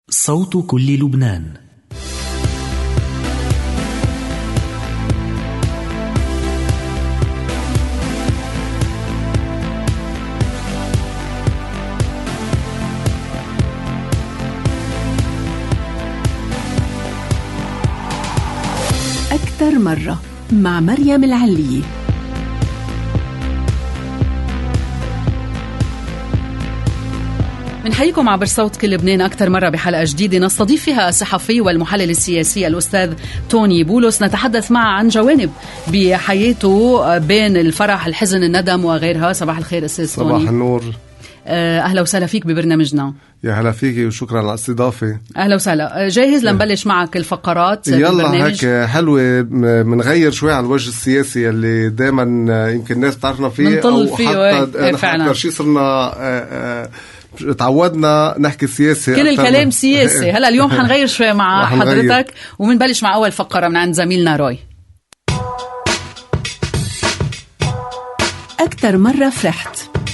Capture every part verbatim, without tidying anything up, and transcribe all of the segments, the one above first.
صوت كل لبنان. أكثر مرة مع مريم العلية. منحييكم عبر صوت كل لبنان أكثر مرة بحلقة جديدة نستضيف فيها الصحفي والمحلل السياسي الأستاذ توني بولس. نتحدث معه عن جوانب بحياته بين الفرح، الحزن، الندم وغيرها. صباح الخير أستاذ توني. صباح النور. أهلا وسهلا فيك ببرنامجنا. يا هلا فيكي وشكرا على الاستضافة. أهلا وسهلا. جاهز لنبلش معك الفقرات يلا هيك حلوة، منغير شوي عن الوجه السياسي اللي دايما يمكن الناس بتعرفنا فيه أو فيه حتى فعلا أكثر شيء صرنا تعودنا نحكي سياسي، كل الكلام سياسي. هلا اليوم حنغير شوي مع حضرتك ومنبلش مع أول فقرة من عند زميلنا روي. أكثر مرة فرحت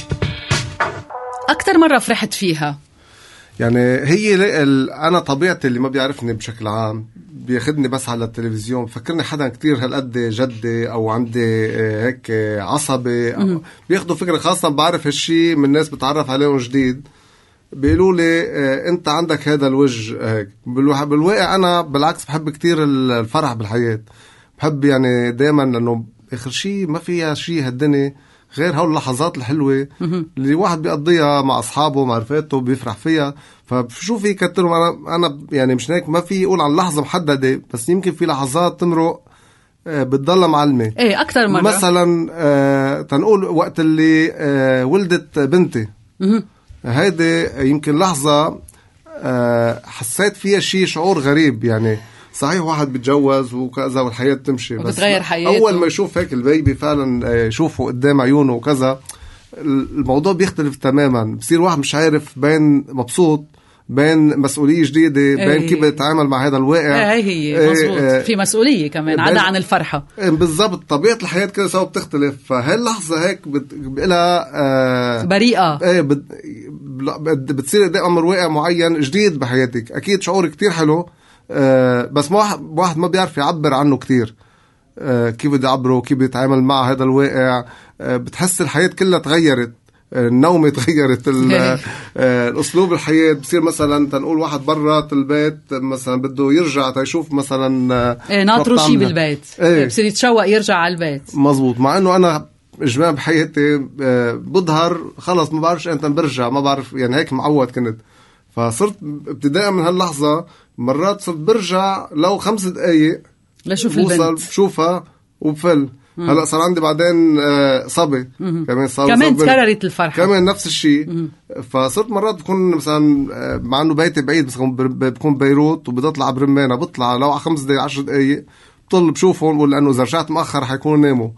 أكثر مرة فرحت فيها. يعني هي أنا طبيعتي اللي ما بيعرفني بشكل عام بياخدني بس على التلفزيون بفكرني حدا كتير هالقد جدي أو عندي هيك عصبي، بياخدوا فكرة خاصة. بعرف هالشي من الناس بتعرف عليهم جديد بيقولوا لي أنت عندك هذا الوجه هيك. بالواقع أنا بالعكس بحب كتير الفرح بالحياة، بحب يعني دايما لأنه آخر شي ما فيها شي هالدنيا غير هول اللحظات الحلوة اللي واحد بيقضيها مع أصحابه مع رفاقته بيفرح فيها. فشو في كترهم أنا أنا يعني مش هيك ما في يقول عن لحظة محددة، بس يمكن في لحظات تمرق آه بتضل معلمة. إيه أكتر مرة مثلا آه تنقول وقت اللي آه ولدت بنتي، هيدي يمكن لحظة آه حسيت فيها شيء شعور غريب. يعني صحيح واحد بيتجوز وكذا والحياة تمشي، بس حياته. أول ما يشوف هيك البيبي فعلا يشوفه قدام عيونه وكذا الموضوع بيختلف تماما. بصير واحد مش عارف بين مبسوط بين مسؤولية جديدة بين ايه كيف يتعامل مع هذا الواقع. ايه هي مزبوط. ايه في مسؤولية كمان عدا عن الفرحة. ايه بالضبط. طبيعة الحياة كده سوا بتختلف. فهاللحظة هيك بتبقلها آه بريئة. ايه بت بتصير قدام أمر واقع معين جديد بحياتك. أكيد شعور كتير حلو، آه بس واحد واحد ما بيعرف يعبر عنه كتير. آه كيف بده يعبره، كيف بده يتعامل مع هذا الواقع. آه بتحس الحياة كلها تغيرت، آه النوم تغيرت، آه الأسلوب الحياة. بصير مثلا تنقول واحد برا البيت مثلا بده يرجع تيشوف مثلا آه ناطروا شي بالبيت، آه بصير يتشوق يرجع على البيت. مزبوط. مع انه انا اجماع بحياتي آه بظهر خلص ما بعرفش امتى برجع، ما بعرف يعني هيك معود كنت. فصرت ابتداء من هاللحظة مرات صرت برجع لو خمس دقايق لشوف البنت بشوفها وبفل. هلأ صار عندي بعدين آه صبي كمان صار كمان تكررت الفرحة كمان نفس الشيء. فصرت مرات بكون مثلا آه مع انه بيتي بعيد بس بكون بيروت وبدطلع برمانة بطلع لو على خمس دقايق عشر دقايق بطل بشوفهم، ولأنه إذا رجعت مأخر حيكونوا ناموا.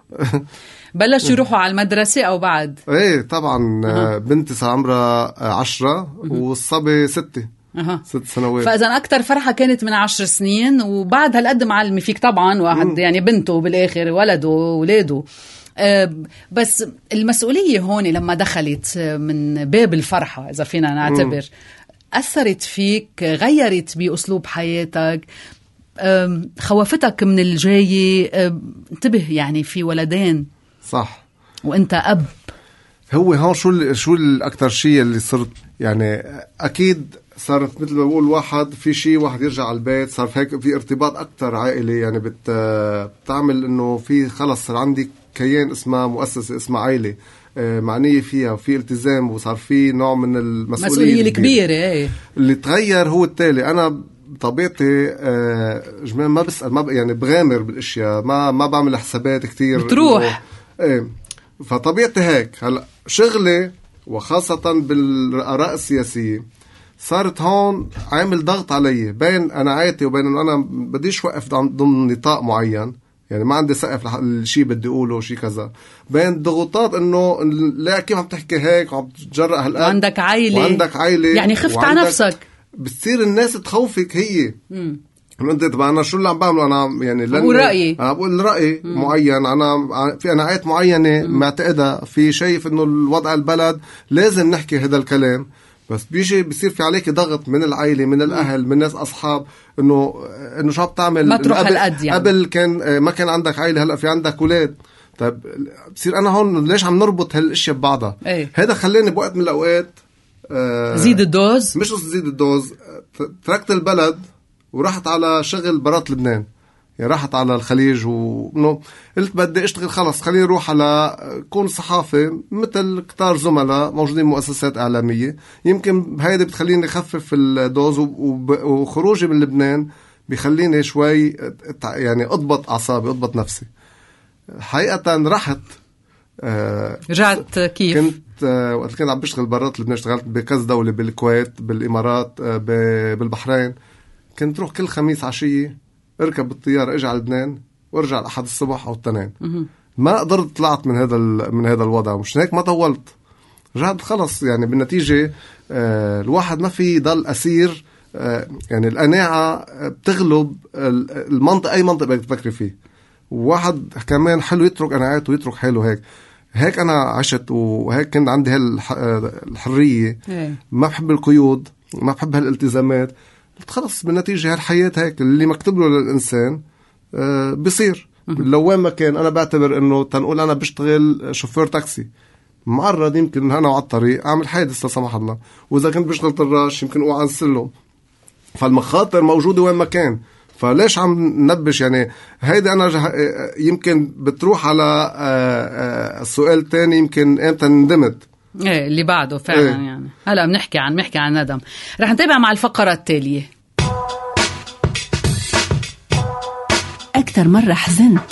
بلش يروحوا على المدرسة أو بعد؟ ايه طبعا. أه. بنتي صار عمرها عشرة والصبي ستة أه. ست سنوات. فإذا أكتر فرحة كانت من عشر سنين وبعد هالقد معلمة فيك طبعا واحد م. يعني بنته بالآخر ولده وولاده. أه بس المسؤولية هون لما دخلت من باب الفرحة إذا فينا نعتبر م. أثرت فيك، غيرت بأسلوب حياتك، خوفتك من الجاي. انتبه يعني في ولدين صح وانت اب. هو هون شو شو الاكثر شيء اللي صرت يعني اكيد صارت مثل ما بقول واحد في شيء واحد يرجع على البيت صار هيك في ارتباط اكثر عائلي. يعني بت بتعمل انه في خلص صار عندي كيان اسمه مؤسسه اسمها عائله معنيه فيها وفي التزام وصار في نوع من المسؤوليه المسؤوليه الكبيره ايه. اللي تغير هو التالي. انا طبيعتي آه جمال ما بسأل ما ب... يعني بغامر بالاشياء، ما ما بعمل حسابات كتير بتروح ايه. فطبيعتي هيك. هلا شغلي وخاصة بالآراء السياسية صارت هون عامل ضغط علي بين قناعاتي وبين انه انا بديش وقف ضمن نطاق معين. يعني ما عندي سقف للشيء بدي اقوله شيء كذا، بين ضغوطات انه لا كيف عم تحكي هيك وعم تجرأ هالقد وعندك عائلة وعندك عائلة يعني خفت على نفسك. بتصير الناس تخوفك هي امم انت طبعا انا شو اللي عم بعمله انا يعني لن رأيي انا بقول رأي مم. معين. انا في قناعات معينه معتقدها في شايف انه الوضع البلد لازم نحكي هذا الكلام، بس بيجي بيصير في عليك ضغط من العائلة من الأهل من ناس أصحاب إنه إنه شو بتعمل ما تروح قبل, هالقد يعني. قبل كان ما كان عندك عائلة هلأ في عندك أولاد. طيب بصير أنا هون ليش عم نربط هالاشياء ببعضها؟ ايه. هذا خلاني بوقت من الأوقات آه زيد الدوز، مش زيد الدوز، تركت البلد ورحت على شغل برات لبنان، يعني رحت على الخليج وإنه قلت بدي اشتغل خلص خليني اروح على كون صحافة مثل كتار زملاء موجودين مؤسسات إعلامية، يمكن هيدا بتخليني خفف الدوز وخروجي من لبنان بيخليني شوي يعني اضبط أعصابي اضبط نفسي. حقيقة رحت آه رجعت كيف؟ كنت آه وقت كنت عم بشتغل برات لبنان اشتغلت بكذا دولة بالكويت بالإمارات آه بالبحرين. كنت روح كل خميس عشية اركب بالطيارة اجي على لبنان وارجع الأحد الصبح أو التنين. ما قدرت طلعت من هذا من هذا الوضع، مش هيك ما طولت رجعت خلص. يعني بالنتيجة آه الواحد ما في ضل أسير آه يعني القناعة بتغلب المنطق أي منطق بدك تفكري فيه. وواحد كمان حلو يترك قناعاته ويترك حاله. هيك هيك أنا عشت وهيك كنت عندي هالحرية. ما بحب القيود ما بحب هالالتزامات. خلص بالنتيجة هالحياة هيك اللي مكتوب له للإنسان آه بيصير. لو وين ما كان أنا بعتبر إنه تنقول أنا بشتغل شوفير تاكسي معرض يمكن أنا على الطريق أعمل حادث لا سمح الله، وإذا كنت بشتغل طراش يمكن أوقع عن السلم. فالمخاطر موجودة وين ما كان. فليش عم ننبش يعني هيدا أنا جه... يمكن بتروح على السؤال الثاني يمكن إمتى ندمت. ايه اللي بعده فعلا. ايه. يعني هلا بنحكي عن بنحكي عن ندم. رح نتابع مع الفقرة التالية. أكثر مرة حزنت.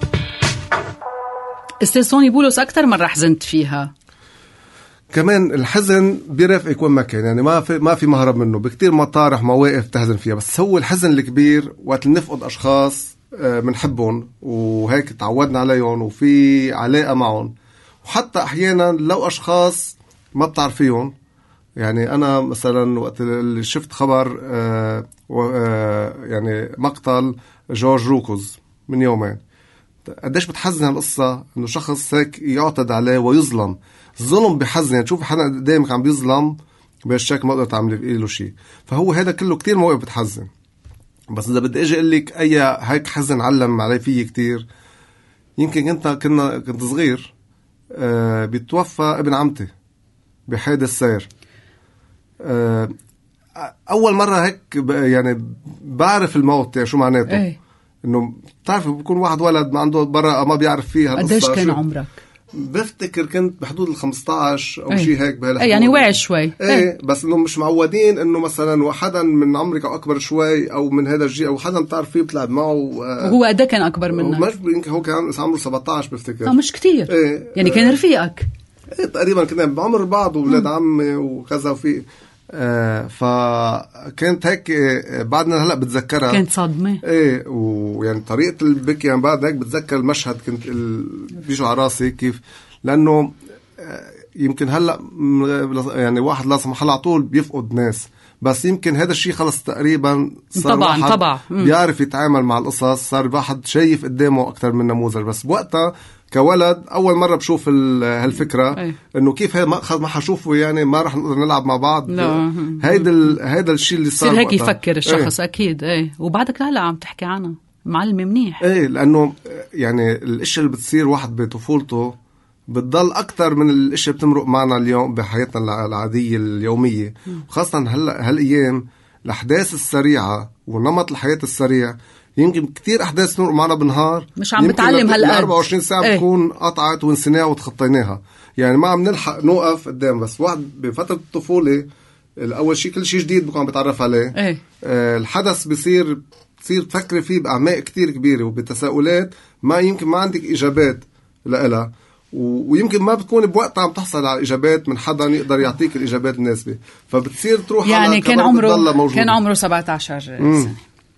استاذ سوني بولس أكثر مرة حزنت فيها. كمان الحزن بيرافقك وين ما كان، يعني ما في ما في مهرب منه. بكتير مطارح مواقف تحزن فيها، بس هو الحزن الكبير وقت نفقد أشخاص بنحبهم وهيك تعودنا عليهم وفي علاقة معهم، وحتى أحيانا لو أشخاص ما بتعرفيهم. يعني أنا مثلا وقت اللي شفت خبر آه آه يعني مقتل جورج روكوز من يومين، قديش بتحزن هالقصة إنه شخص هيك يعتد عليه ويظلم. الظلم بحزن، يعني تشوف حدا قدامك عم بيظلم بهالشكل ما قدرت تعمل له شيء. فهو هذا كله كتير موقف بتحزن. بس إذا بدي أجي أقول لك أي هيك حزن علم علي فيه كتير، يمكن كنت كنا كنت صغير آه بيتوفى ابن عمتي بحادث سير. آه أول مرة هيك يعني بعرف الموت يعني شو معناته. ايه. إنه بتعرف بيكون واحد ولد ما عنده برا ما بيعرف فيها. قديش كان عمرك؟ بفتكر كنت بحدود الخمستاشر أو ايه. شيء هيك بهالحدود. ايه يعني واعي شوي. ايه, ايه. بس إنه مش معودين إنه مثلا وحدا من عمرك أو أكبر شوي أو من هذا الجيل أو حدا بتعرف فيه بتلعب معه. آه وهو قد كان أكبر منك؟ مش هو كان عمره سبعتاشر بفتكر. اه مش كتير. ايه. يعني كان رفيقك. ايه تقريبا كنا بعمر بعض وولاد عمي وكذا وفي آه فكانت هيك آه بعدنا هلا بتذكرها. كانت صدمة. ايه ويعني طريقة البكي يعني بعد هيك بتذكر المشهد كنت ال... بيجوا على راسي كيف، لأنه آه يمكن هلا يعني واحد لا سمح الله على طول بيفقد ناس، بس يمكن هذا الشيء خلص تقريبا صار طبعا طبعا بيعرف يتعامل مع القصص، صار واحد شايف قدامه أكتر من نموذج. بس بوقتها كولد أول مرة بشوف هالفكرة أي. إنه كيف هي ما ما حشوفه يعني ما رح نقدر نلعب مع بعض. هيدا هيدا الشيء اللي صار هيك يفكر الشخص. أي. أكيد. إيه وبعدك هلا عم تحكي عنه معلم منيح. إيه لأنه يعني الأشياء اللي بتصير واحد بطفولته بتضل أكتر من الأشياء بتمرق معنا اليوم بحياتنا العادية اليومية، وخاصة هلا هالأيام الأحداث السريعة ونمط الحياة السريع. يمكن كتير أحداث تمرق معنا بالنهار مش عم بتعلم هالقد أربعة وعشرين ساعة ايه؟ بتكون قطعت ونسيناها وتخطيناها، يعني ما عم نلحق نوقف قدام. بس واحد بفترة الطفولة الأول شيء كل شيء جديد بكون بتعرف عليه. ايه؟ آه الحدث بيصير بتصير تفكري فيه بأعماق كتير كبيرة وبتساؤلات ما يمكن ما عندك إجابات لها، ويمكن ما بتكون بوقتها عم تحصل على إجابات من حدا يقدر يعطيك الإجابات المناسبة. فبتصير تروح يعني على كان عمره كان عمره سبعة عشر سنة.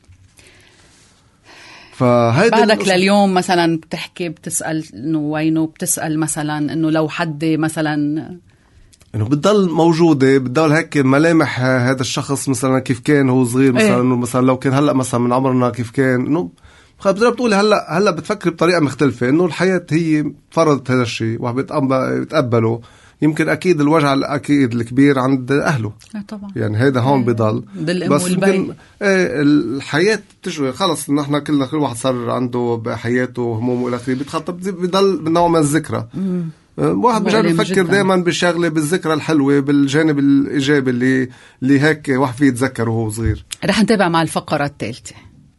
بعدك لليوم مثلا بتحكي بتسأل إنه وينه، بتسأل مثلا إنه لو حد مثلا إنه بتضل موجودة بتضل هيك ملامح هذا الشخص مثلا كيف كان هو صغير مثلا. إيه؟ إنه مثلا لو كان هلأ مثلا من عمرنا كيف كان، إنه بتقدر بتقولي هلأ هلأ بتفكر بطريقة مختلفة إنه الحياة هي فرضت هذا الشيء وبتقبله. يمكن أكيد الوجع الأكيد الكبير عند أهله طبعا. يعني هيدا هون بضل، بس يمكن ايه الحياة تجري خلص، نحن كلنا كل واحد صار عنده بحياته هموم والى اخره، بيتخطب بضل بنوع من الذكرى. واحد بجرب يفكر دائما بالشغله بالذكرى الحلوه بالجانب الايجابي اللي اللي هيك واحد فيه يتذكره وهو صغير. رح نتابع مع الفقره الثالثه.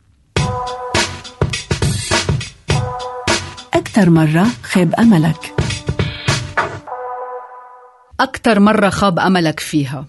أكثر مرة خاب أملك. أكثر مرة خاب أملك فيها.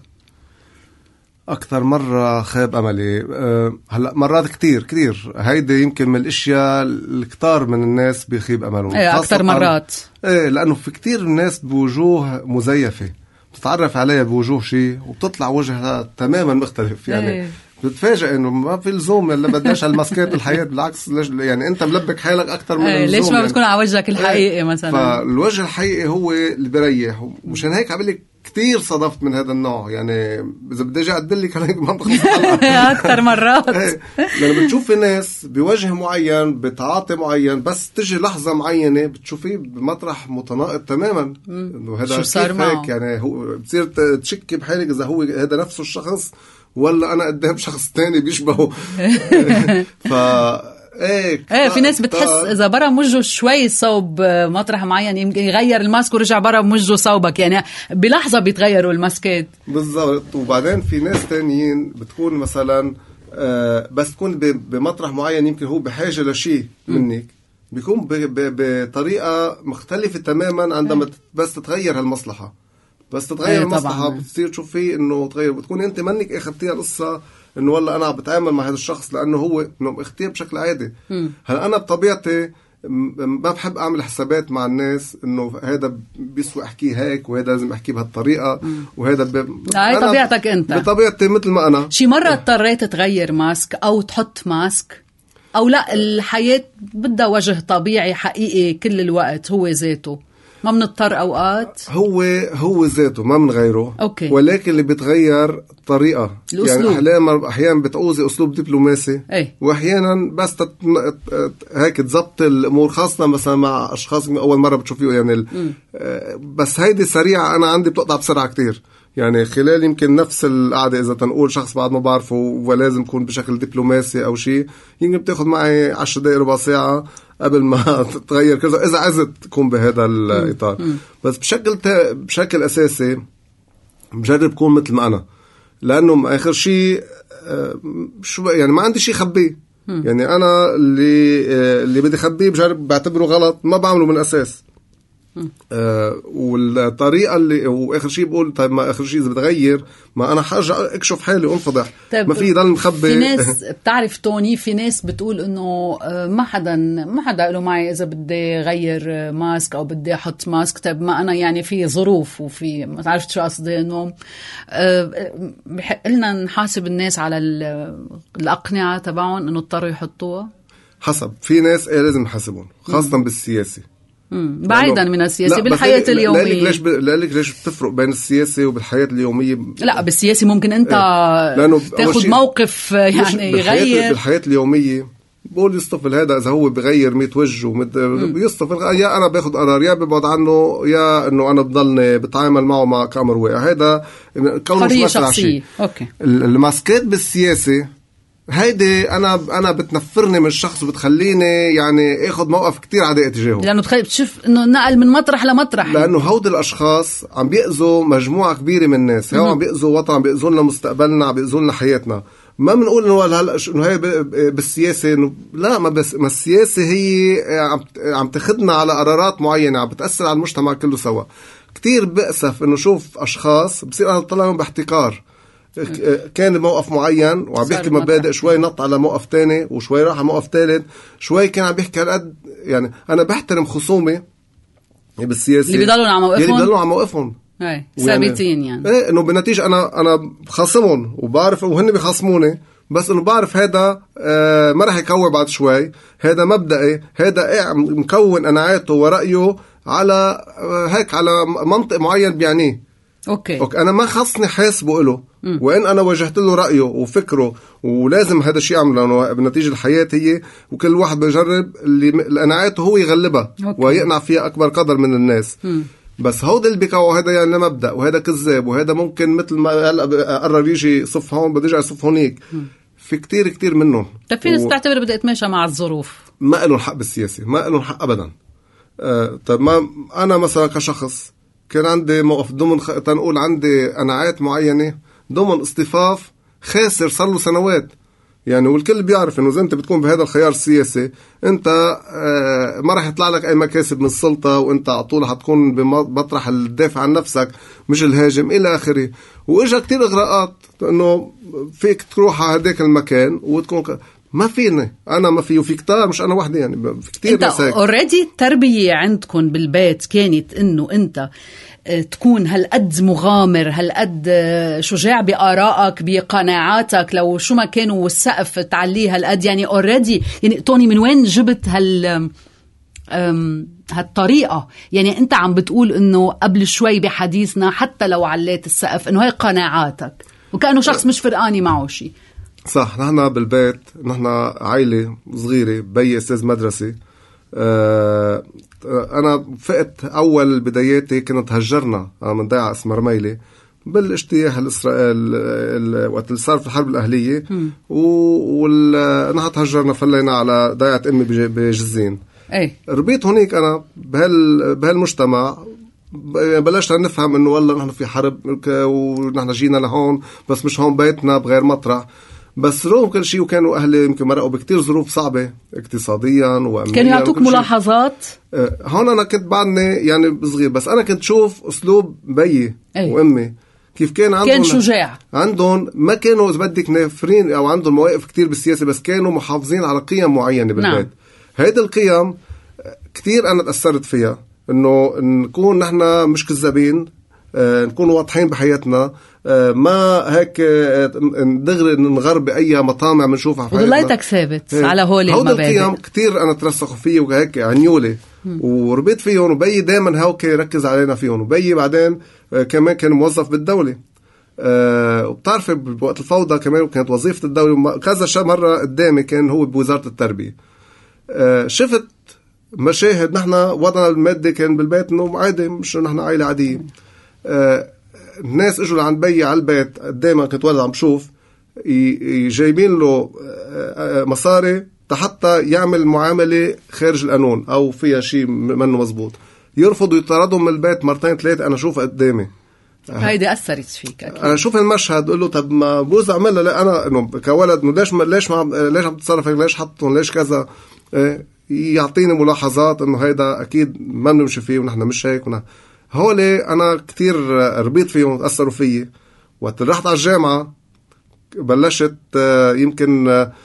أكثر مرة خاب أملي أه هلأ مرات كتير كتير، هيدي يمكن من الأشياء الكتار من الناس بيخيب أملهم. ايه أكثر مرات ايه لأنه في كتير الناس بوجوه مزيفة بتتعرف عليها بوجوه شيء وبتطلع وجهها تماما مختلف. يعني ايه. بتتفاجئ انه ما في لزوم اللي بدناش هالماسكات الحياة، بالعكس ليش يعني انت ملبك حالك اكثر من ايه اللزوم. ليش ما يعني بتكون على وجهك الحقيقي ايه. مثلا فالوجه الحقيقي هو اللي بريح، ومشان هيك عملي كتير صدفت من هذا النوع. يعني إذا بدي أجي أدلك عليك ما بخلص أكثر مرات. لأن بتشوفي ناس بوجه معين بتعاطي معين، بس تجي لحظة معينة بتشوفيه بمطرح متناقض تماما. شو صار معه؟ يعني هو بتصير تشكي بحالك إذا هو هذا نفسه الشخص ولا أنا قدام شخص تاني بيشبهه. ف ايه ايه في ناس بتحس اذا برم وجهه شوي صوب مطرح معين يمكن يغير الماسك ورجع برم وجهه صوبك، يعني بلحظه بيتغيروا الماسكات بالضبط. وبعدين في ناس تانيين بتكون مثلا آه بس تكون بمطرح معين يمكن هو بحاجه لشيء منك، بيكون بطريقه مختلفه تماما عندما ايه. بس تتغير هالمصلحه، بس تتغير ايه المصلحه بتصير تشوفي انه تغير، بتكون انت منك اخذتيها القصه انه والله انا بتعامل مع هذا الشخص لانه هو انه اختيار بشكل عادي. هلا انا بطبيعتي ما بحب اعمل حسابات مع الناس انه هذا بيسوى احكيه هيك وهذا لازم احكيه بهالطريقه وهذا ب... هاي طبيعتك انت. بطبيعتي مثل ما انا. شي مره اضطريت تغير ماسك او تحط ماسك، او لا الحياه بدها وجه طبيعي حقيقي كل الوقت هو ذاته، ما بنضطر اوقات هو هو ذاته ما بنغيره. أوكي. ولكن اللي بيتغير طريقه الأسلوب. يعني احيانا بتعوزي اسلوب دبلوماسي ايه. واحيانا بس تت... هيك تزبط الامور، خاصه مثلا مع اشخاص اول مره بتشوفيه يعني ال... بس هيدي سريعه انا عندي بتقطع بسرعه كتير، يعني خلال يمكن نفس القعده اذا تنقول شخص بعد ما بعرفه ولازم يكون بشكل دبلوماسي او شيء يمكن بتاخذ معي عشر دقائق ربع ساعه قبل ما تتغير كذا إذا عزت تكون بهذا الإطار. م. بس بشكل تا... بشكل أساسي بجرب كون مثل ما أنا، لأنه آخر شيء شو يعني ما عندي شيء خبيه. يعني أنا اللي اللي بدي خبيه بجرب بعتبره غلط ما بعمله من أساس. آه والطريقة اللي وآخر شيء بقول طيب ما آخر شيء إذا بتغير ما أنا حاجة أكشف حالي وانفضح. ما في ضل مخبي. في ناس بتعرف توني في ناس بتقول إنه ما حدا ما حدا قالوا معي إذا بدي غير ماسك أو بدي أحط ماسك. طيب ما أنا يعني في ظروف وفي ما تعرفت شو قصدي إنه آه بحق لنا نحاسب الناس على الأقنعة تبعهم إنه اضطروا يحطوها. حسب في ناس إيه لازم نحاسبهم خاصة بالسياسي. مم. بعيدا من السياسي بالحياة اليومية. لا ليش ب... لا ليش ليش بتفرق بين السياسي وبالحياة اليومية؟ لا بالسياسي ممكن أنت تاخد موقف يعني يغير. بالحياة اليومية بقول يصطفل هذا إذا هو بغير ميت وجه ومد... يصطفل يا أنا باخد قرار يا ببعد عنه يا إنه أنا بضلني بتعامل معه مع كامر واقع. هذا حرية شخصية. أوكي. الماسكات بالسياسي هيدي أنا أنا بتنفرني من الشخص وبتخليني يعني أخذ موقف كتير عدائي تجاهه، لأنه تخيل بتشوف إنه نقل من مطرح لمطرح، لأنه هود الأشخاص عم بيأذوا مجموعة كبيرة من الناس، هو عم بيأذوا وطن، عم بيأذوا لنا مستقبلنا، عم بيأذوا لنا حياتنا. ما بنقول إنه هلا إنه هي بالسياسة إنه لا، ما بس ما السياسة هي عم عم تاخدنا على قرارات معينة عم بتأثر على المجتمع كله سوا. كتير بأسف إنه شوف أشخاص بصير أنا طلعهم باحتكار، كان موقف معين وعم بيحكي مبادئ، شوي نط على موقف تاني وشوي راح على موقف ثالث، شوي كان عم بيحكي على قد يعني. أنا بحترم خصومي بالسياسة اللي بيضلوا على موقفهم، اللي بيضلوا على موقفهم اي ثابتين يعني ايه، انه بنتيجة انا انا بخاصمهم وبعرف وهن بيخاصموني، بس انه بعرف هذا آه ما راح يكون بعد شوي، هذا مبدئي، هذا ايه مكون قناعاته ورأيه على آه هيك على منطق معين بيعنيه. أوكي. أوكي أنا ما خصني حاسبه له، وإن أنا وجهت له رأيه وفكره ولازم هذا الشيء عمله، لأنه بنتيجة الحياة هي وكل واحد بيجرب اللي قناعاته هو يغلبها. أوكي. ويقنع فيها أكبر قدر من الناس. م. بس هود اللي بيكوا هذا يعني مبدأ وهذا كذاب وهذا ممكن مثل ما هلا قرر يجي صف هون بده يرجع صف هونيك. في كتير كتير منهم. طيب في ناس و... تعتبر بدها تماشى مع الظروف. ما لهم حق بالسياسة، ما لهم حق أبدا. آه طيب ما أنا مثلا كشخص كان عندي موقف ضمن خ... تنقول عندي قناعات معينة ضمن اصطفاف خاسر صار له سنوات يعني، والكل بيعرف إنه إذا أنت بتكون بهذا الخيار السياسي أنت آه ما راح يطلع لك أي مكاسب من السلطة، وأنت على طول حتكون بمطرح الدافع عن نفسك مش الهاجم إلى آخره. وإجا كتير إغراءات إنه فيك تروح على هداك المكان وتكون ك... ما فيني أنا ما في وفي كتار مش أنا وحدي يعني في كتير ناس هيك. أنت أوريدي التربية عندكم بالبيت كانت إنه أنت تكون هالقد مغامر هالقد شجاع بآرائك بقناعاتك لو شو ما كانوا والسقف تعليه هالقد يعني أوريدي يعني توني من وين جبت هال هالطريقة؟ يعني أنت عم بتقول إنه قبل شوي بحديثنا حتى لو عليت السقف إنه هاي قناعاتك وكأنه شخص مش فرقاني معه شيء. صح. نحن بالبيت نحن عائلة صغيرة، بي أستاذ مدرسة. أه أنا فقت أول بداياتي كنت هجرنا من ضيعة اسمها رميلة بالاجتياح الإسرائيل وقت اللي صار في الحرب الأهلية، ونحن تهجرنا فلينا على ضيعة أمي بجزين. أي. ربيت هونيك أنا بهال بهالمجتمع، بلشت نفهم إنه والله نحن في حرب ونحن جينا لهون بس مش هون بيتنا بغير مطرح. بس رغم كل شيء وكانوا أهلي يمكن مرقوا بكتير ظروف صعبة اقتصاديا وأمنيا. كانوا يعطوك ملاحظات؟ هون أنا كنت بعدني يعني صغير بس أنا كنت شوف أسلوب بيي أي. وأمي كيف كان عندهم كان شجاع. عندهم ما كانوا إذا بدك نافرين أو عندهم مواقف كتير بالسياسة، بس كانوا محافظين على قيم معينة بالبيت. نعم. هيدا القيم كتير أنا تأثرت فيها، إنه نكون نحن مش كذابين، آه نكون واضحين بحياتنا، آه ما هيك آه دغري نغرب بأي مطامع بنشوفها في حياتنا. وضليتك ثابت آه. على هول المبادئ. هود القيم كتير أنا ترسخوا فيه وهيك عنيولي وربيت فيهم، وبي دايما هاوك يركز علينا فيهم. وبي بعدين آه كمان كان موظف بالدولة، آه وبتعرف بوقت الفوضى كمان كانت وظيفة الدولة كذا شا مرة قدامي كان هو بوزارة التربية. آه شفت مشاهد نحن وضعنا المادي كان بالبيت انه عادي، مش نحن عائلة عادية. آه الناس اجوا لعند بي على البيت دايما كنت ولد عم شوف جايبين له آه مصاري حتى يعمل معاملة خارج القانون او فيها شيء منه مزبوط، يرفضوا يطردهم من البيت مرتين ثلاثة. انا شوف قدامي هيدي أثرت فيك أكيد. أنا شوف المشهد قل له طب ما بوز أعملها. لا أنا إنه كولد إنه ليش ليش ما ليش عم تتصرف ليش حطهم ليش كذا، إيه يعطيني ملاحظات إنه هيدا أكيد ما بنمشي فيه ونحن مش هيك. هولي أنا كتير ربيت فيهم وتأثروا فيي. وقت رحت على الجامعة بلشت يمكن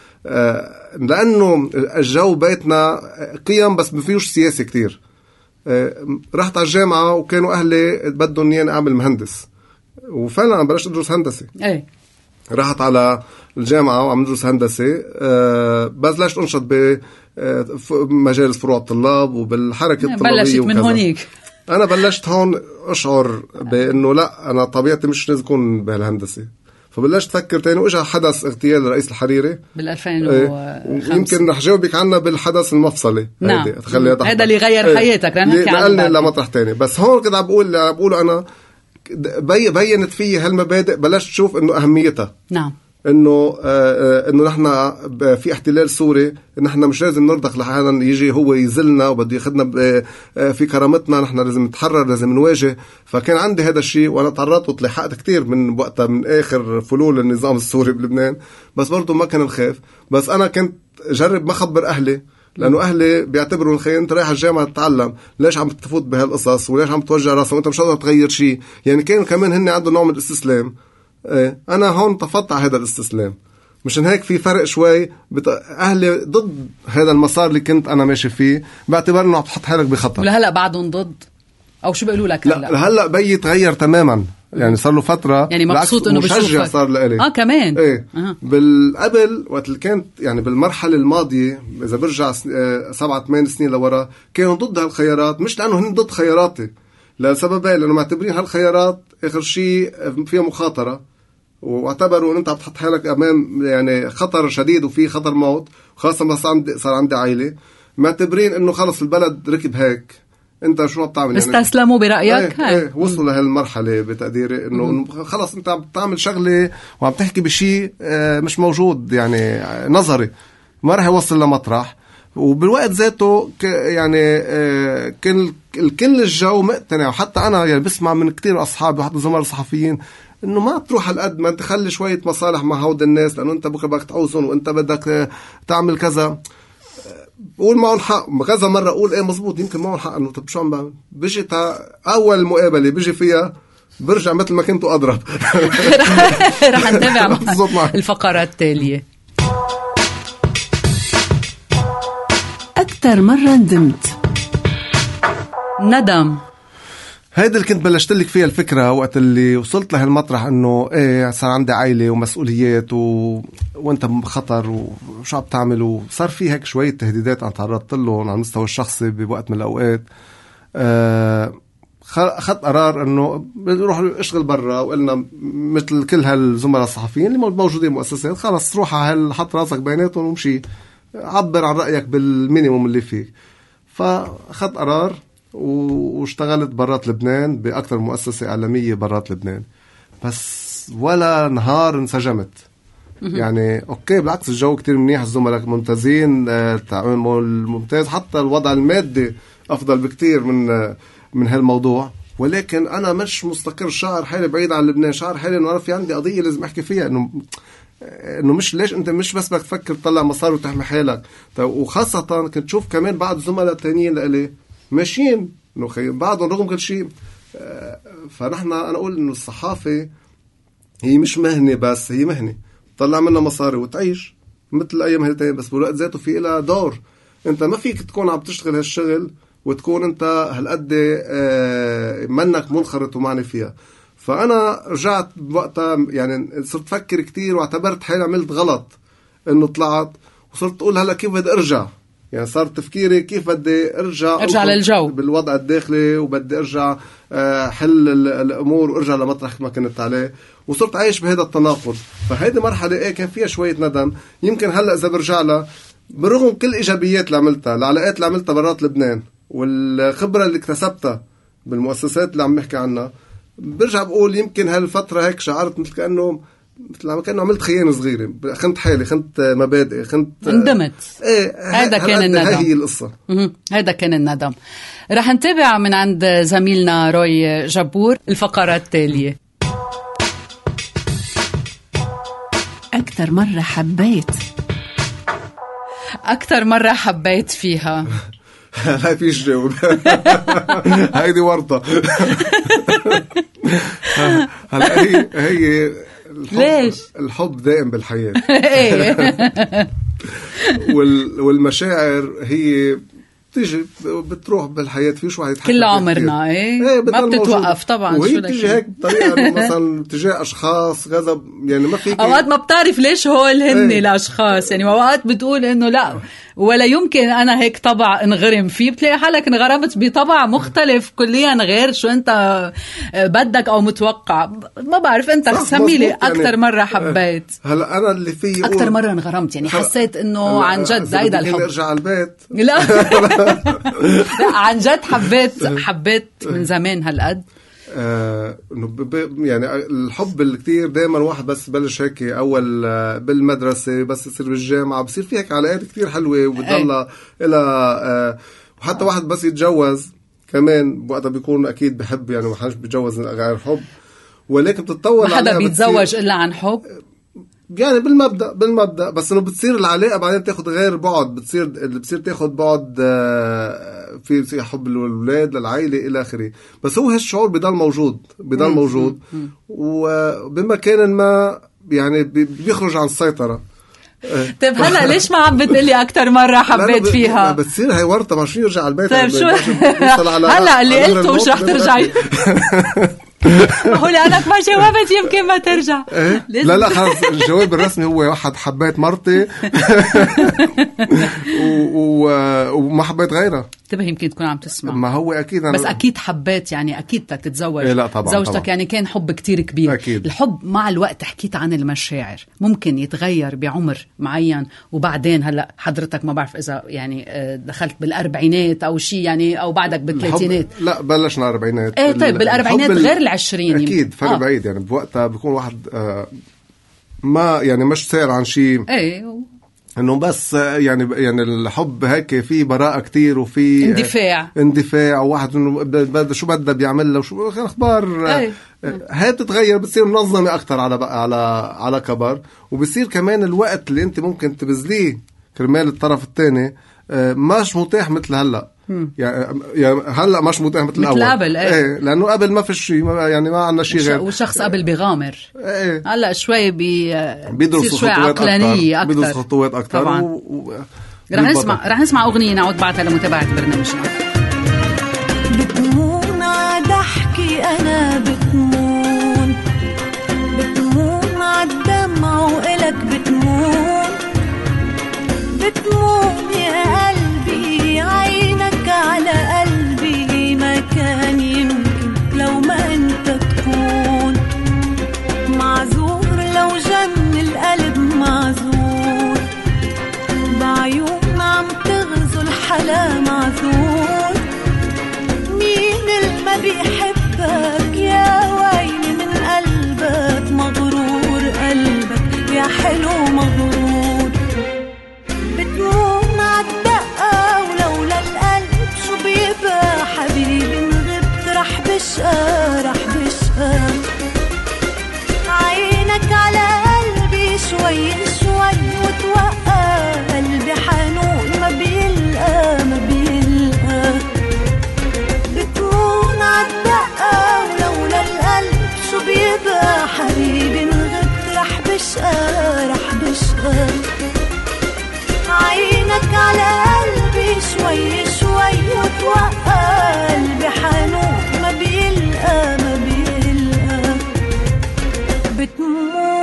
لأنه الجو بيتنا قيم بس بفيوش سياسي كتير. رحت على الجامعة وكانوا أهلي بدهم ياني أعمل مهندس، وفعلا أنا بلشت أدرس هندسة. أي. رحت على الجامعة وعم ندرس هندسة، بلشت أنشط بمجالس فروع الطلاب وبالحركة الطلابية. بلشت من هونيك. أنا بلشت هون أشعر بأنه لا أنا طبيعتي مش لازم أكون بهالهندسة، فبلشت فكر تاني. وإجا حدث اغتيال رئيس الحريري بالألفين وخمسة. يمكن رح جاوبك عنه بالحدث المفصلي. نعم. هذا اللي غير ايه. حياتك لأنك نقلني لمطرح تاني. بس هون كده عم بقول عم بقوله أنا بي بينت فيه هالمبادئ، بلشت شوف إنه أهميتها. نعم. إنه آه إنه نحن في احتلال سوري، نحن مش لازم نرضخ لحالنا يجي هو يزلنا وبده ياخذنا في كرامتنا، نحن لازم نتحرر لازم نواجه. فكان عندي هذا الشيء وأنا تعرضت وتلحقت كتير من وقتها من آخر فلول النظام السوري بلبنان، بس برضو ما كان الخاف. بس أنا كنت جرب ما خبر أهلي، لأنه أهلي بيعتبروا الخير أنت رايح الجامعة تتعلم، ليش عم تفوت بهالقصص وليش عم توجع راسك وأنت مش قادر تغير شيء. يعني كانوا كمان هن عندهم نوع من الاستسلام. إيه أنا هون طفت على هذا الاستسلام. مشان هيك في فرق شوي بت... أهلي ضد هذا المسار اللي كنت أنا ماشي فيه، باعتبار إنه عم تحط حالك بخطر. ولا هلا بعدهم ضد أو شو بيقولوا لك؟ لا هلا بيي تغير تماما، يعني صار له فترة يعني مبسوط إنه بشجع صار لإلي. آه كمان. إيه أه. بالقبل وقت اللي كانت يعني بالمرحلة الماضية إذا برجع سبعة ثمان سنين لورا كانوا ضد هالخيارات، مش لأنه هن ضد خياراتي، لسببين. لأنه معتبرين هالخيارات آخر شيء فيها مخاطرة، واعتبروا ان انت عم تحط حالك امام يعني خطر شديد وفي خطر موت، خاصه ما صار عندي صار عندي عائله، معتبرين انه خلص البلد ركب هيك، انت شو بتعمل؟ استسلموا برأيك؟ ايه ايه وصلوا لهالمرحلة بتقديري انه خلص انت عم تعمل شغلة وعم تحكي بشيء مش موجود، يعني نظري ما رح يوصل لمطرح. وبالوقت ذاته يعني كان الكل الجو مقتنع، وحتى انا يعني بسمع من كتير اصحابي وحتى زملاء صحفيين انه ما تروح على قد ما انت خلي شوية مصالح مع هود الناس، لانه انت بكره بدك تعوزهم وانت بدك تعمل كذا. قول معهم حق كذا مرة، أقول إيه مزبوط يمكن معهم حق، إنه طب شو عم بعمل؟ بيجي أول مقابلة بيجي فيها برجع مثل ما كنتوا أضرب. رح نتابع الفقرات التالية. أكثر مرة ندمت. ندم هيدا اللي كنت بلشت لك فيها الفكرة وقت اللي وصلت لهالمطرح، انه ايه صار عندي عائلة ومسؤوليات و... وانت بخطر وشو عم تعمل، وصار في هيك شوية تهديدات انا تعرضت لهم على المستوى الشخصي بوقت من الاوقات. آه اخذت قرار انه بروح اشتغل برا، وقلنا مثل كل هالزملاء الصحفيين اللي موجودين مؤسسات، خلص روح على حط راسك بيناتهم ومشي عبر عن رأيك بالمينيموم اللي فيك. فاخذت قرار واشتغلت برات لبنان بأكثر مؤسسة إعلامية برات لبنان، بس ولا نهار انسجمت. يعني أوكي بالعكس الجو كتير منيح، الزملاء ممتازين، التعامل ممتاز، حتى الوضع المادي أفضل بكتير من من هالموضوع، ولكن أنا مش مستقر، شعر حالي بعيد عن لبنان، شعر حالي إنه أنا في عندي قضية لازم أحكي فيها، إنه إنه مش ليش أنت مش بس بدك تفكر تطلع مصاري وتحمي حالك. وخاصة كنت تشوف كمان بعض الزملاء التانيين لإلي ماشيين انه بعضهم رغم كل شيء. فنحن انا اقول انه الصحافه هي مش مهنه بس، هي مهنه تطلع منها مصاري وتعيش مثل اي مهنه تانية، بس بالوقت ذاته في لها دور. انت ما فيك تكون عم تشتغل هالشغل وتكون انت هالقد منك منخرط ومعني فيها. فانا رجعت بوقتها يعني صرت افكر كتير واعتبرت حالي عملت غلط انه طلعت، وصرت اقول هلا كيف بدي ارجع. يعني صار تفكيري كيف بدي ارجع ارجع للجو بالوضع الداخلي، وبدي ارجع حل الامور وارجع لمطرح ما كنت عليه، وصرت عايش بهذا التناقض. فهيدي مرحله ايه كان فيها شويه ندم. يمكن هلا اذا برجع لها برغم كل الايجابيات اللي عملتها، العلاقات اللي عملتها برات لبنان والخبره اللي اكتسبتها بالمؤسسات اللي عم نحكي عنها، برجع بقول يمكن هالفتره هيك شعرت مثل كانه مثل ما كأنه عملت خيانة صغيرة، خنت حالي، خنت مبادئ، خنت اندمت. ايه هذا كان الندم. هاي القصة. هذا كان الندم. رح نتابع من عند زميلنا روي جبور الفقرة التالية. أكثر مرة حبيت. أكثر مرة حبيت فيها. هاي فيش جاوب. هاي دي ورطة. هلا هي هي الحب. ليش؟ الحب دائم بالحياة. والمشاعر هي بتيجي بتروح بالحياة، في شو واحد كل عمرنا ايه, ايه ما بتتوقف طبعا. وهي بتيجي هيك بطريقة مثلا تجاه أشخاص كذا، يعني ما فيك أوقات ما بتعرف ليش هول هن ايه. الأشخاص يعني أوقات بتقول إنه لا ولا يمكن أنا هيك طبع انغرم فيه، بتلاقي حالك انغرمت بطبع مختلف كليا غير شو أنت بدك أو متوقع. ما بعرف أنت سمي لي أكثر يعني مرة حبيت. هلا أنا اللي فيه أكثر مرة انغرمت يعني حسيت إنه عن جد هيدا الحب. ارجع على البيت. لا لا عن جد حبيت حبيت من زمان هالقد. آه يعني الحب الكتير دائما واحد بس بلش هيك اول بالمدرسه، بس يصير بالجامعه بصير في هيك علاقات كتير حلوه وبتضلها الى آه وحتى واحد بس يتجوز كمان وقتها بيكون اكيد بحب، يعني ما حدش بيتجوز غير حب، ولكن بتتطور ما حدا بيتزوج الا عن حب يعني بالمبدأ بالمبدأ بس انه بتصير العلاقه بعدين تاخد غير بعد، بتصير اللي بتصير تاخد بعد في بصير حب للولاد للعائله الى اخره، بس هو هالشعور بضل موجود بضل موجود وبما كان ما يعني بيخرج عن السيطره. طيب هلا ليش ما عم بتقلي اكثر مره حبيت فيها؟ بتصير هي ورطه ماشي يرجع على البيت. طيب شو هلا اللي قلته مش رح ترجعي؟ هو لأنك ما جاوبت يمكن ما ترجع. إيه؟ لا لا خلاص الجواب الرسمي هو واحد حبيت مرتي و... و... وما حبيت غيرها. انتبه يمكن تكون عم تسمع. ما هو أكيد أنا بس أكيد حبيت يعني أكيد بدك تتزوج. إيه لا طبعا زوجتك طبعا. يعني كان حب كتير كبير. أكيد. الحب مع الوقت حكيت عن المشاعر ممكن يتغير بعمر معين، وبعدين هلأ حضرتك ما بعرف إذا يعني دخلت بالأربعينات أو شيء يعني أو بعدك بالثلاثينات. لا بلشنا أربعينات. إيه طيب بالأربعينات غير العشرين أكيد فرق آه. بعيد يعني بوقتها بيكون واحد آه ما يعني مش سائر عن شيء. ايه انه بس يعني يعني الحب هيك فيه براءة كتير وفي اندفاع اندفاع وواحد انه بده شو بده بيعمل له وشو اخبار. ايه. هاي بتتغير بتصير منظمة اكتر على على على كبر، وبصير كمان الوقت اللي انت ممكن تبذليه كرمال الطرف الثاني مش متاح مثل هلا. يعني هلا مش متاح مثل الاول. مثل قبل ايه. ايه لانه قبل ما في شيء يعني ما عندنا شيء غير. والشخص قبل بيغامر. ايه هلا شوي بي بيدرس شوي عقلانية اكثر. بيدرس خطوات اكثر. طبعا. و... و... رح نسمع رح نسمع اغنية نعود بعدها لمتابعة برنامجنا. بتمون عاد احكي انا بتمون بتمون عالدمع وإلك بتمون بتمون يا قلبي عينك على قلبي ما كان يمكن لو ما انت تكون معذور لو جن القلب معذور بعيون عم تغزو الحلا معذور مين اللي ما بيحبك يا ويلي من قلبك مغرور قلبك يا حلو مغرور بتمون عالدقة ولولا القلب شو بيبقى حبيبي إن غبت رح بشقى رح بشقى عينك على قلبي شوي شوي وتوقع قلبي حنون ما بيلقى ما بيلقى بتمون عالدقة ولولا القلب شو بيبقى حبيبي إن غبت رح بشقى رح بشقى عينك على قلبي شوي شوي وتوقع قلبي حنون ما بيلقى ما بيلقى بتمون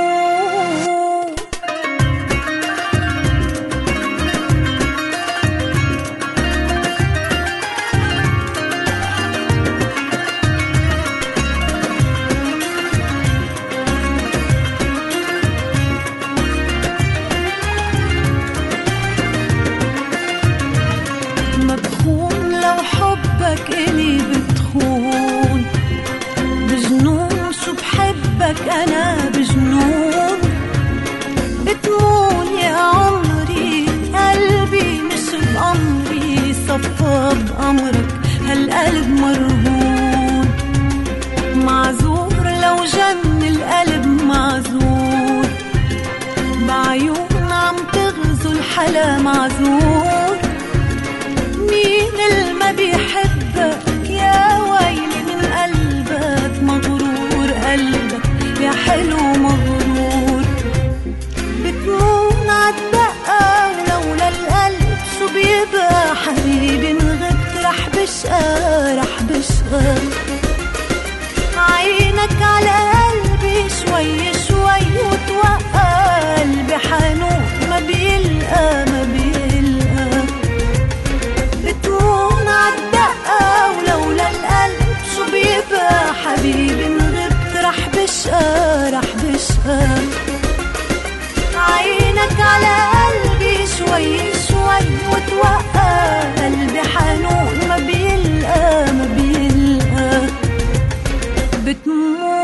إلي بتخون بجنون شو بحبك أنا بجنون بتمون يا عمري قلبي مش بأمري صفى بأمرك هالقلب مرهون معذور لو جن القلب معذور بعيون عم تغزو الحلا معذور مين اللي ما بيحبك يا ويلي من قلبك مغرور قلبك يا حلو مغرور بتمون عالدقة ولولا القلب شو بيبقى حبيبي إن غبت رح بشقى رح بشقى عينك على قلبي شوي شوي وتوقع قلبي حنون ما بيلقى ما بيلقى بتمون عالدقة ولولا القلب شو بيبقى حبيبي إن غبت رح بشقى رح بشقى عينك على قلبي شوي شوي وتوقع قلبي حنون ما بيلقى ما بيلقى بتمون.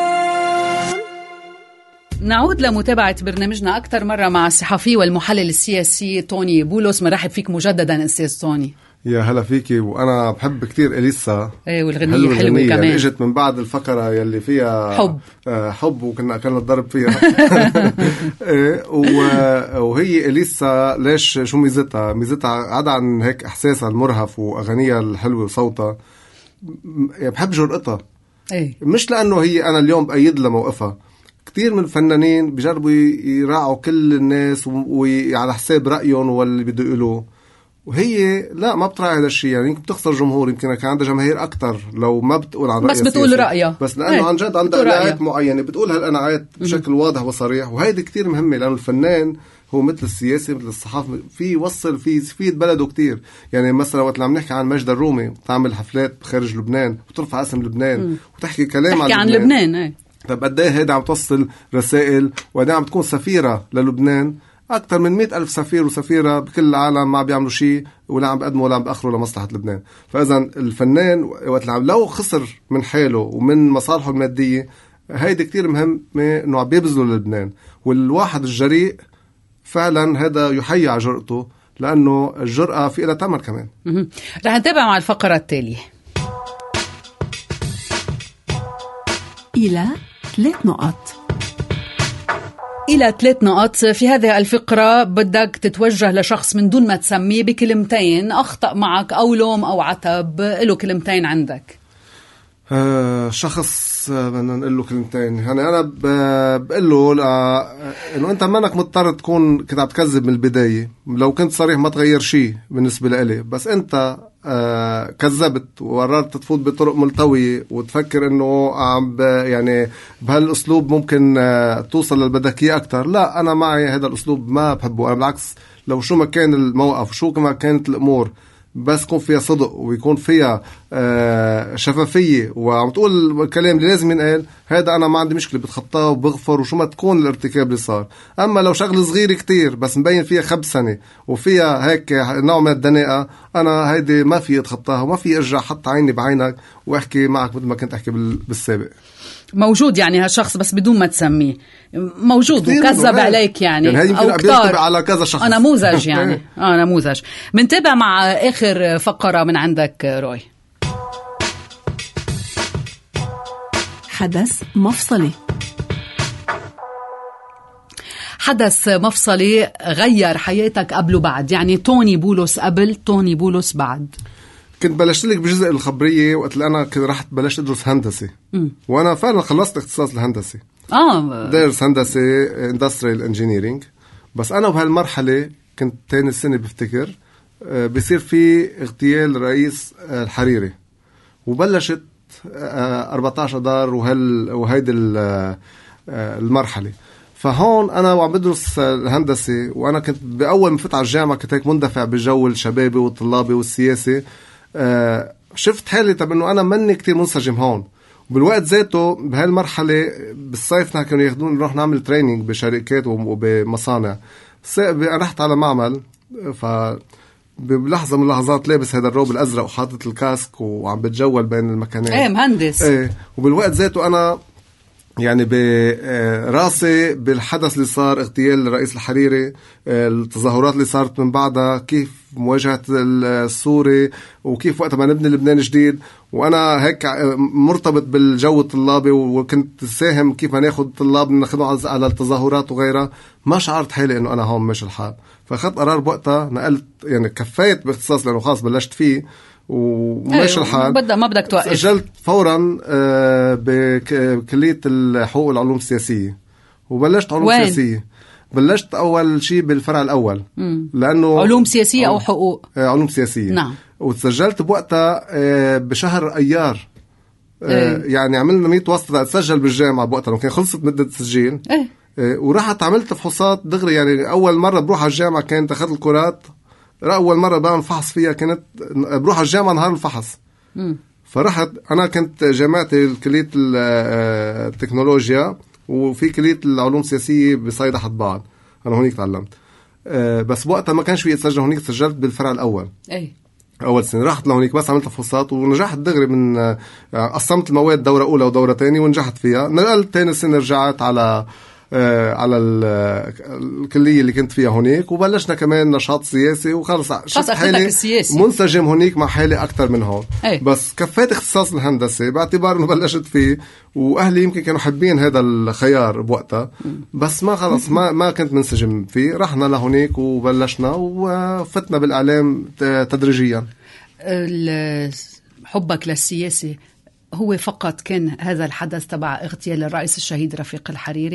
نعود لمتابعة برنامجنا أكثر مرة مع الصحفي والمحلل السياسي توني بولس. مرحب فيك مجددا أستاذ توني. يا هلا فيكي. وانا بحب كتير اليسا. ايه والغنية حلوة كمان. يعني اجت من بعد الفقرة يلي فيها حب آه حب وكنا اكلنا الضرب فيها. إيه وهي اليسا ليش شو ميزتها؟ ميزتها عدا عن هيك احساسها المرهف واغانيها الحلوة وصوتها، يعني بحب جرأتها. ايه مش لانه هي انا اليوم بأيد لها موقفها. كتير من الفنانين بيجربوا يراعوا كل الناس وعلى حساب رأيهم واللي بده يقولوه، وهي لا ما بتراعي هذا الشيء. يعني يمكن بتخسر جمهور، يمكن كان عندها جماهير أكتر لو ما بتقول عن رأيها، بس بتقول رأيها، بس لأنه عن جد عندها قناعات معينة بتقول هالقناعات بشكل واضح وصريح. وهيدي كتير مهمة، لأنه الفنان هو مثل السياسي مثل الصحافة، في يوصل في في بلده كتير. يعني مثلا وقت عم نحكي عن مجد الرومي تعمل حفلات بخارج لبنان وترفع اسم لبنان م. وتحكي كلام عن, عن لبنان, لبنان. ايه. طب قد ايه هيدا عم توصل رسائل، وقد عم تكون سفيرة للبنان. أكثر من مئة ألف سفير وسفيرة بكل العالم ما بيعملوا شيء ولا عم بقدموا ولا عم بأخروا لمصلحة لبنان. فإذا الفنان وقت لو خسر من حاله ومن مصالحه المادية، هيدا كتير مهم إنه عم بيبذلوا للبنان. والواحد الجريء فعلا هذا يحيي على جرأته، لأنه الجرأة في إلها ثمن كمان. رح نتابع مع الفقرة التالية. إلى ثلاث نقط. إلى ثلاث نقط. في هذه الفقرة بدك تتوجه لشخص من دون ما تسميه بكلمتين أخطأ معك أو لوم أو عتب، له كلمتين عندك. آه شخص بدنا نقول له كلمتين. يعني أنا بقول له إنه أنت منك مضطر تكون كده عم تكذب من البداية. لو كنت صريح ما تغير شيء بالنسبة لإلي، بس أنت آه كذبت وقررت تفوت بطرق ملتوية وتفكر إنه عم يعني بهالأسلوب ممكن آه توصل للبدكية أكتر. لا، أنا معي هذا الأسلوب ما بحبه. أنا بالعكس، لو شو ما كان الموقف شو ما كانت الأمور، بس يكون فيها صدق ويكون فيها آه شفافية وعم تقول الكلام اللي لازم ينقال، هذا أنا ما عندي مشكلة، بتخطاه وبغفر وشو ما تكون الارتكاب اللي صار. أما لو شغل صغير كتير بس مبين فيها خبسنة وفيها هيك نوع من الدناءة، أنا هيدي ما في أتخطاها وما في أرجع حط عيني بعينك وأحكي معك مثل ما كنت أحكي بالسابق. موجود يعني هالشخص بس بدون ما تسميه موجود وكذب عليك يعني, يعني أو كتار على كذا شخص. نموذج يعني آه نموذج. منتابع مع آخر فقرة من عندك روي. حدث مفصلي. حدث مفصلي غير حياتك قبل وبعد، يعني توني بولس قبل، توني بولس بعد. كنت بلشت لك بجزء الخبرية وقت اللي أنا كنت رحت بلشت أدرس هندسة. م. وأنا فعلا خلصت اختصاص الهندسة. آه دارس هندسة Industrial Engineering. بس أنا بهالمرحلة كنت تاني السنة بفتكر بيصير في اغتيال رئيس الحريري، وبلشت أربعة عشر أذار وهال وهيدي المرحلة. فهون أنا وعم بدرس الهندسة، وأنا كنت بأول ما فت على الجامعة كنت هيك مندفع بجو الشبابي والطلابي والسياسي. آه شفت حالي طب إنه أنا مني كتير منسجم هون. وبالوقت ذاته بهالمرحلة بالصيف كانوا ياخدون نروح نعمل تريننج بشركات وبمصانع. أنا رحت على معمل، ف بلحظة من اللحظات لابس هذا الروب الأزرق وحاطط الكاسك وعم بتجول بين المكانات. ايه مهندس. ايه. وبالوقت ذاته أنا يعني براسي بالحدث اللي صار، اغتيال الرئيس الحريري، التظاهرات اللي صارت من بعدها، كيف مواجهة السوري، وكيف وقت ما نبني لبنان جديد. وأنا هيك مرتبط بالجو الطلابي، وكنت ساهم كيف ما ناخد طلاب ناخده على التظاهرات وغيرها. ما شعرت حالي إنه أنا هون ماشي الحال، فأخذت قرار بوقتها، نقلت يعني كفيت باختصاص لأنه خلاص بلشت فيه وماشي الحال. بدأ ما بدك توقف. سجلت فورا بكلية الحقوق والعلوم السياسية، وبلشت علوم وين؟ سياسية. بلشت أول شيء بالفرع الأول. مم. لأنه علوم سياسية أو حقوق. علوم سياسية. نعم. وتسجلت بوقتها بشهر أيار. إيه. يعني عملنا مية واسطة أتسجل بالجامعة بوقتها، لو كان خلصت مدة التسجيل. إيه. ورحت عملت فحوصات دغري. يعني أول مرة بروح على الجامعة كانت أخذت الكرات، أول مرة بعمل فحص فيها كانت بروح على الجامعة نهار الفحص. مم. فرحت أنا كنت جامعتي كلية التكنولوجيا وفي كلية العلوم السياسية بصيدحة بعض، أنا هونيك تعلمت. أه بس بوقتها ما كانش في يتسجل هونيك، سجلت بالفرع الأول. أي. أول سنة رحت لهونيك بس عملت فحوصات ونجحت دغري. من قسمت المواد دورة أولى ودورة تانية ونجحت فيها. نقلت تاني سنة رجعت على آه على الكلية اللي كنت فيها هونيك، وبلشنا كمان نشاط سياسي، وخلص شفت حالي منسجم هونيك مع حالي أكتر من هون. أي. بس كفيت اختصاص الهندسة باعتبار أنه بلشت فيه، وأهلي يمكن كانوا حابين هذا الخيار بوقتها، بس ما خلص ما ما كنت منسجم فيه. رحنا لهونيك وبلشنا وفتنا بالإعلام تدريجيا. حبك للسياسة هو فقط كان هذا الحدث تبع اغتيال الرئيس الشهيد رفيق الحريري،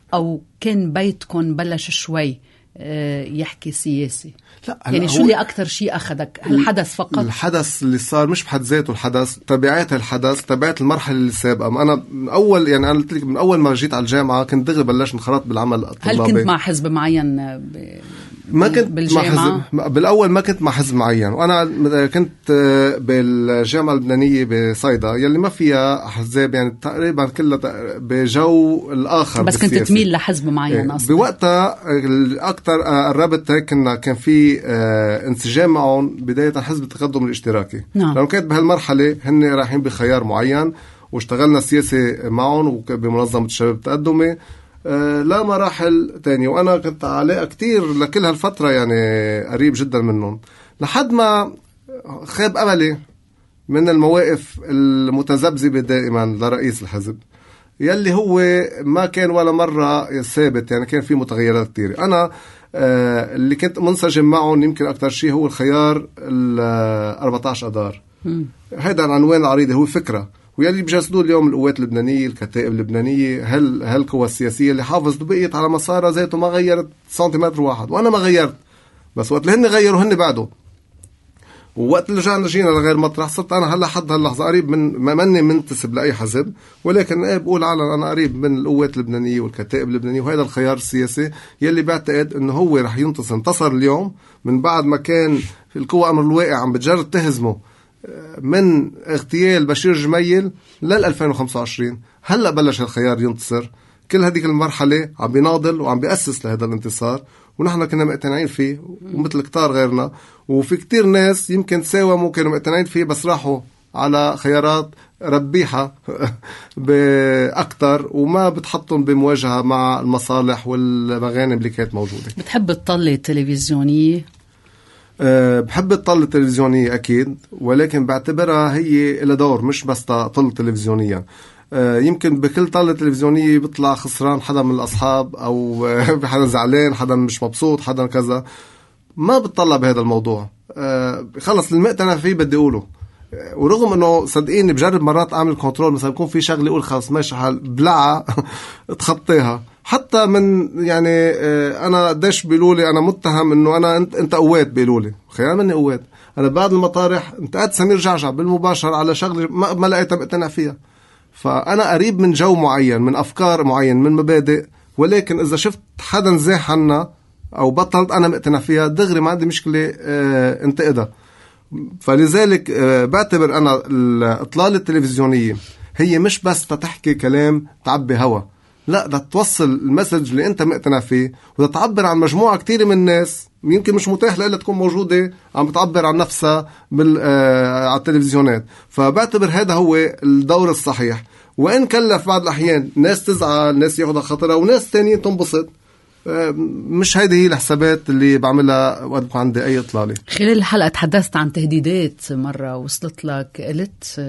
أو كان بيتكم بلش شوي يحكي سياسي؟ لا يعني شو اللي أكتر شيء أخذك؟ الحدث فقط؟ الحدث اللي صار مش بحد ذاته الحدث، تبعات الحدث، تبعات المرحلة اللي سابقة. أنا من أول يعني أنا قلت لك من أول ما جيت على الجامعة كنت دغري بلشت انخرطت بالعمل الطلابي. هل كنت مع حزب معين ب... ما كنت بالجامعة؟ مع حزب بالأول، ما كنت مع حزب معين، وأنا كنت بالجامعة اللبنانية بصيدا يلي ما فيها أحزاب يعني تقريبا كلها بجو الآخر. بس كنت تميل لحزب معين أصلا بوقتها أكتر قربت هيك كنا كان في انسجام معهم بداية حزب التقدم الاشتراكي. نعم. لأنه كانت بهالمرحلة هن رايحين بخيار معين، واشتغلنا سياسي معهم وبمنظمة الشباب التقدمي أه لا مراحل تانية. وأنا كنت علاقة كتير لكل هالفترة يعني قريب جدا منهم، لحد ما خاب أملي من المواقف المتذبذبة دائما لرئيس الحزب يلي هو ما كان ولا مرة ثابت، يعني كان في متغيرات كتير. أنا أه اللي كنت منسجم معهم يمكن أكتر شيء هو الخيار ال أربعة عشر أدار. هذا العنوان العريضة هو فكرة، ويلي بجسدوه اليوم القوات اللبنانية، الكتائب اللبنانية، هل هالقوى السياسية اللي حافظت بقيت على مسارها ذاته ما غيرت سنتيمتر واحد، وأنا ما غيرت. بس وقت اللي هن غيروا هن بعده، ووقت اللي رجعنا جينا لغير مطرح صرت أنا هلا حد هاللحظة قريب من ما مني منتسب لأي حزب، ولكن أنا بقول على أنا قريب من القوات اللبنانية والكتائب اللبنانية، وهذا الخيار السياسي يلي بعتقد إنه هو رح ينتصر. انتصر اليوم من بعد ما كان في القوى أمر الواقع عم بتجرد تهزمه من اغتيال بشير جميل لل ألفين وخمسة وعشرين. هلأ بلش الخيار ينتصر. كل هذيك المرحلة عم بيناضل وعم بيأسس لهذا الانتصار، ونحن كنا مقتنعين فيه ومثل كتار غيرنا. وفي كتير ناس يمكن ساوموا كانوا مقتنعين فيه بس راحوا على خيارات ربيحة بأكتر وما بتحطهم بمواجهة مع المصالح والمغانم اللي كانت موجودة. بتحب الطلة التلفزيونية؟ أه بحب الطلة التلفزيونية أكيد، ولكن بعتبرها هي إلى دور مش بس طلة تلفزيونية. أه يمكن بكل طلة تلفزيونية بيطلع خسران حدا من الأصحاب، أو حدا زعلان، حدا مش مبسوط، حدا كذا. ما بتطلع بهذا الموضوع. أه خلص المقتنع فيه بدي أقوله. أه ورغم أنه صدقيني بجرب مرات أعمل كنترول، مثلا يكون في شغلة أقول خلص ماشي حال بلعة تخطيها. حتى من يعني أنا داش بيقولولي أنا متهم إنه أنا أنت أنت قوات، بيقولولي خيال مني قوات. أنا بعد المطارح انتقدت سمير جعجع بالمباشر على شغلة ما, ما لقيتها مقتنع فيها. فأنا قريب من جو معين، من أفكار معين، من مبادئ، ولكن إذا شفت حدا زاح عنا أو بطلت أنا مقتنع فيها دغري ما عندي مشكلة اه انتقدها. فلذلك اه بعتبر أنا الإطلالة التلفزيونية هي مش بس تحكي كلام تعبي هوا، لا، ده توصل المسج اللي انت مقتنع فيه، وده تعبر عن مجموعة كتير من الناس يمكن مش متاح لها تكون موجودة عم بتعبر عن نفسها بال آه على التلفزيونات. فبعتبر هذا هو الدور الصحيح، وإن كلف بعض الأحيان ناس تزعل، ناس ياخدها خطرة، وناس تانية تنبسط. آه مش هيدي هي الحسابات اللي بعملها وقت بكون عندي أي إطلالة. خلال الحلقة تحدثت عن تهديدات مرة وصلت لك، قلت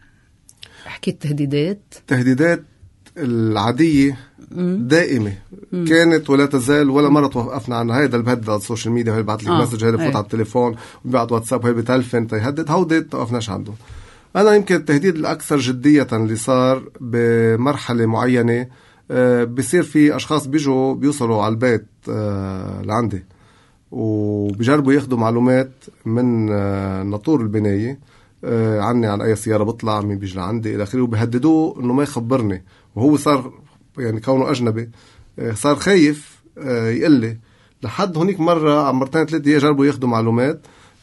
حكيت تهديدات تهديدات العادية دائمة كانت ولا تزال، ولا مرة توقفنا عنها. هيدا اللي بهدد على السوشيال ميديا، هيدا ببعث لك آه. مسج، هيدا بفوت على التليفون وبيبعت واتساب، هيدا بتلفن تيهدد، هودي توقفناش عنده. أنا يمكن التهديد الأكثر جدية اللي صار بمرحلة معينة، آه بيصير في أشخاص بيجوا بيوصلوا على البيت آه لعندي وبيجربوا ياخدوا معلومات من آه ناطور البناية آه عني، عن أي سيارة بطلع، مين بيجي لعندي إلى آخره، وبيهددوه إنه ما يخبرني. وهو صار يعني كونه أجنبي صار خايف يقلي. لحد هونيك مرة مرتين ثلاثة يجربوا ياخدوا معلومات،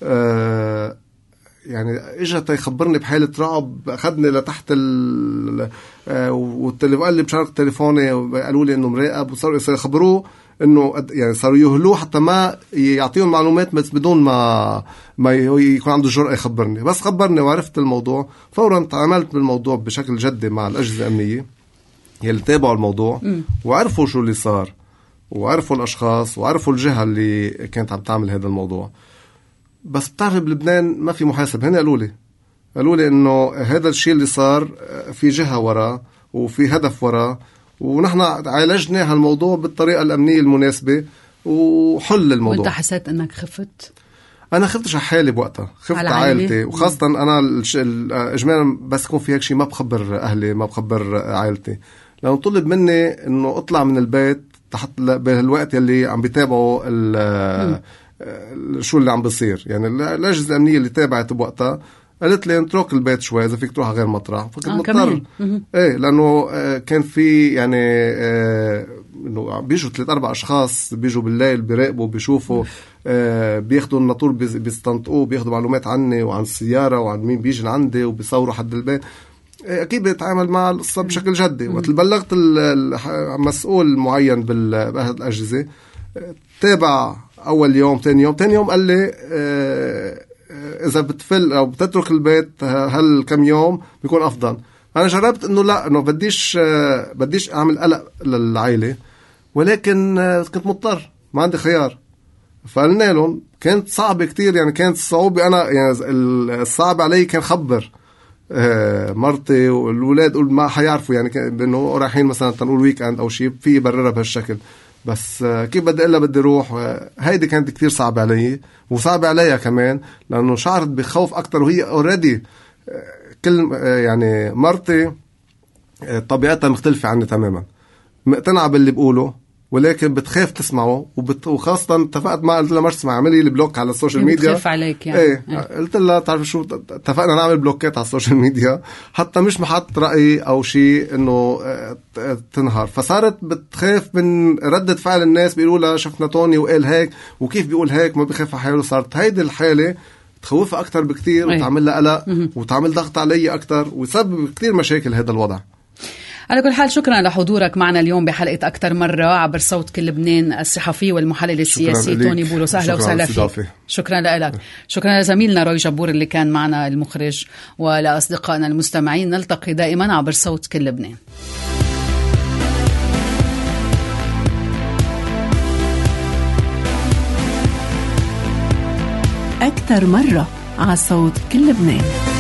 يعني إجا يخبرني بحالة رعب، أخذني لتحت ال والتليفون قال لي بشارك تليفوني، وقالوا لي إنه مراقب، وصاروا يخبروه إنه يعني صاروا يهلوه حتى ما يعطيهم معلومات بس بدون ما ما يكون عنده جرأة يخبرني. بس خبرني وعرفت الموضوع فورا، تعاملت بالموضوع بشكل جدي مع الأجهزة الأمنية يلي تابعوا الموضوع م. وعرفوا شو اللي صار، وعرفوا الأشخاص، وعرفوا الجهة اللي كانت عم تعمل هذا الموضوع. بس بتعرف بلبنان ما في محاسب. هنا قالوا لي قالوا لي إنه هذا الشيء اللي صار في جهة وراه وفي هدف وراه، ونحن عالجنا هالموضوع بالطريقة الأمنية المناسبة وحل الموضوع. وانت حسيت أنك خفت؟ أنا خفتش على حالي بوقتها، خفت على عائلتي، وخاصة أنا إجمالا بس يكون في هيك شيء ما بخبر أهلي، ما بخبر عائلتي، لأنه طلب مني إنه أطلع من البيت تحت بالوقت اللي عم بيتابعوا شو اللي عم بيصير. يعني الأجهزة الأمنية اللي تابعت بوقتها قالت لي نترك البيت شوي إذا فيك تروح غير مطرح. فكنت آه مضطر إيه، لأنه كان في يعني إنه بيجوا ثلاث أربع أشخاص بيجوا بالليل بيراقبوا بيشوفوا آه بياخدوا الناطور بيستنطقوه بياخدوا معلومات عني وعن السيارة وعن مين بيجي لعندي وبيصوروا حد البيت. آه أكيد بيتعامل مع القصة بشكل جدي. وقت بلغت المسؤول معين بهذه الأجهزة آه تابع أول يوم تاني يوم تاني يوم قال لي آه إذا بتفل أو بتترك البيت هل كم يوم بيكون أفضل. أنا جربت إنه لا إنه بديش آه بديش أعمل قلق للعائلة، ولكن آه كنت مضطر ما عندي خيار. فقلنا لهم كانت صعبة كتير، يعني كانت صعوبة. أنا يعني الصعب علي كان خبر آه مرتي والولاد قول ما حيعرفوا يعني إنه رايحين مثلا تنقول ويكند أو شيء في بررها بهالشكل. بس آه كيف بدي إلا بدي روح آه هيدي كانت كتير صعبة علي وصعبة عليها كمان، لأنه شعرت بخوف أكتر. وهي أوريدي آه كل آه يعني مرتي آه طبيعتها مختلفة عني تماما، مقتنعة باللي بقوله ولكن بتخاف تسمعه وبت... وخاصة اتفقت معها قلت لها ما تسمع اعملي لي بلوك على السوشيال ميديا. بتخاف عليك يعني. ايه, ايه. قلت لها تعرف شو اتفقنا نعمل بلوكات على السوشيال ميديا حتى مش محط رأي او شيء انه تنهار. فصارت بتخاف من ردة فعل الناس بيقولوا لها شفنا توني وقال هيك وكيف بيقول هيك ما بيخاف على حاله. صارت هيدي الحالة تخوفها اكتر بكتير وتعمل لها قلق وتعمل ضغط علي اكتر ويسبب كتير مشاكل هذا الوضع. على كل حال شكرا لحضورك معنا اليوم بحلقة أكتر مرة عبر صوت كل لبنان، الصحفي والمحلل السياسي توني بولس. أهلا وسهلا فيك. شكرا لك. شكرا لزميلنا روي جبور اللي كان معنا المخرج، ولأصدقائنا المستمعين. نلتقي دائما عبر صوت كل لبنان. أكتر مرة على صوت كل لبنان.